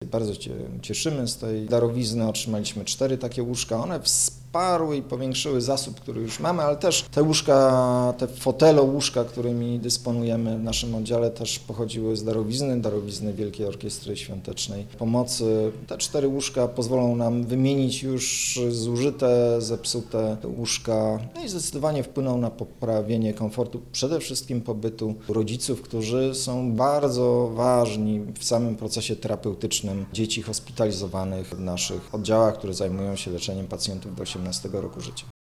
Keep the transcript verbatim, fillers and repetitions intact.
bardzo się cieszymy z tej darowizny. Otrzymaliśmy cztery takie łóżka. One wsparły i powiększyły zasób, który już mamy, ale też te łóżka, te fotele łóżka, którymi dysponujemy w naszym oddziale, też pochodziły z darowizny, darowizny Wielkiej Orkiestry Świątecznej Pomocy. Te cztery łóżka pozwolą nam wymienić już zużyte, zepsute łóżka, no i zdecydowanie wpłyną na poprawienie komfortu, przede wszystkim pobytu rodziców, którzy są bardzo ważni w samym procesie terapeutycznym dzieci hospitalizowanych w naszych oddziałach, które zajmują się leczeniem pacjentów do osiemnastego roku życia.